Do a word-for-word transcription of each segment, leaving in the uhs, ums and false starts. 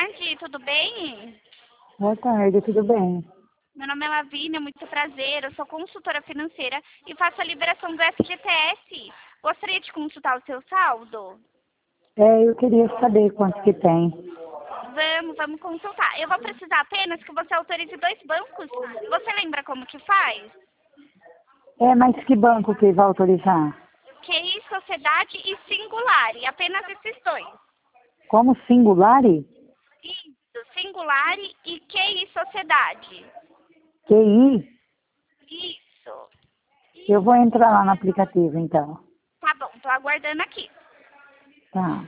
tarde, tudo bem? Boa tarde, tudo bem? Meu nome é Lavínia, muito prazer. Eu sou consultora financeira e faço a liberação do F G T S. Gostaria de consultar o seu saldo? É, eu queria saber quanto que tem. Vamos, vamos consultar. Eu vou precisar apenas que você autorize dois bancos. Você lembra como que faz? É, mas que banco que vai autorizar? Q I, Sociedade e Singulari. Apenas esses dois. Como Singulari? Isso, Singulari e Q I, Sociedade. Q I? Isso. Eu vou entrar lá no aplicativo, então. Tá bom, tô aguardando aqui. Tá.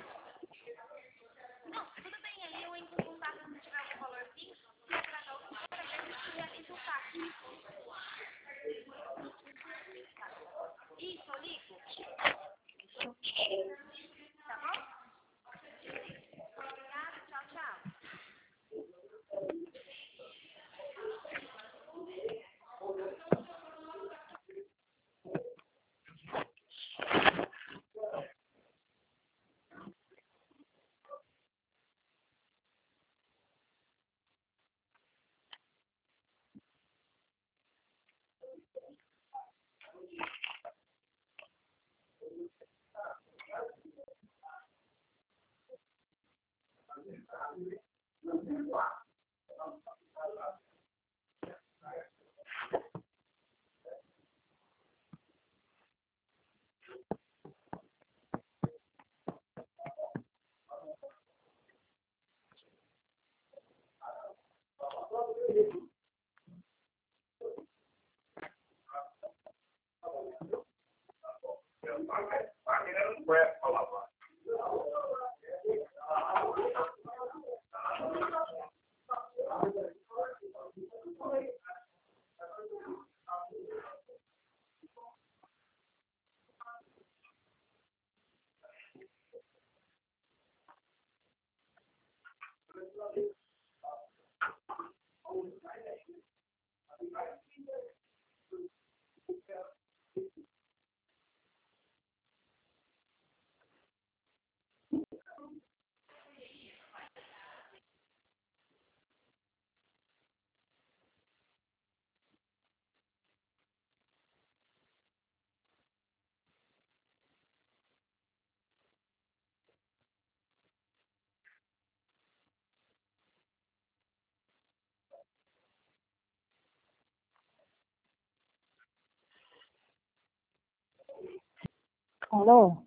Alô?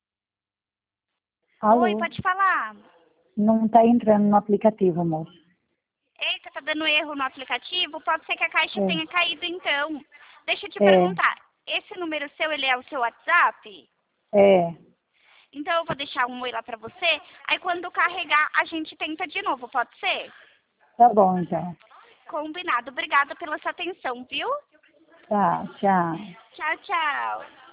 Oi, Alô? pode falar. Não tá entrando no aplicativo, moço. Eita, tá dando erro no aplicativo? Pode ser que a caixa tenha caído então. Deixa eu te É, perguntar. Esse número seu, ele é o seu WhatsApp? é, é. Então eu vou deixar um oi lá pra você. Aí quando carregar, a gente tenta de novo, pode ser? Tá bom, então. Combinado. Obrigada pela sua atenção, viu? Tá, tchau. Tchau, tchau.